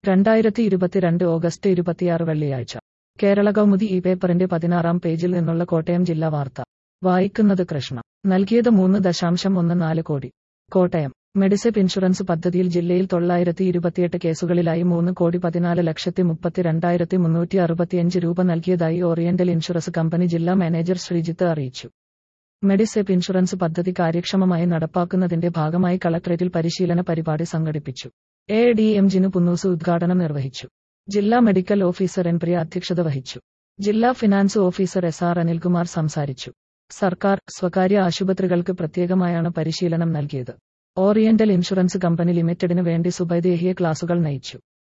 2022 August 26 വെള്ളിയാഴ്ച കേരള കൗമുദി ഈ പേപ്പറിന്റെ 16-ാം പേജിൽ നിന്നുള്ള കോട്ടയം ജില്ലാ വാർത്ത വായിക്കുന്നത് കൃഷ്ണ. നൽകിയത് 3.14 കോടി. കോട്ടയം മെഡിസെപ് ഇൻഷുറൻസ് പദ്ധതിയിൽ ജില്ലയിൽ 928 കേസുകളിലായി 3,14,32,365 രൂപ നൽകിയതായി ഓറിയന്റൽ ഇൻഷുറൻസ് കമ്പനി ജില്ലാ മാനേജർ ശ്രീജിത്ത് അറിയിച്ചു. മെഡിസെപ് ഇൻഷുറൻസ് പദ്ധതി കാര്യക്ഷമമായി നടപ്പാക്കുന്നതിന്റെ ഭാഗമായി കളക്ടറേറ്റിൽ പരിശീലന പരിപാടി സംഘടിപ്പിച്ചു. ADM ജിനു പുന്നൂസ് ഉദ്ഘാടനം നിർവഹിച്ചു. ജില്ലാ മെഡിക്കൽ ഓഫീസർ എൻ പ്രിയ അധ്യക്ഷത വഹിച്ചു. ജില്ലാ ഫിനാൻസ് ഓഫീസർ SR അനിൽകുമാർ സംസാരിച്ചു. സർക്കാർ, സ്വകാര്യ ആശുപത്രികൾക്ക് പ്രത്യേകമായാണ് പരിശീലനം നൽകിയത്. ഓറിയന്റൽ ഇൻഷുറൻസ് കമ്പനി ലിമിറ്റഡിന് വേണ്ടി സുബൈദ് യഹിയ ക്ലാസുകൾ നയിച്ചു.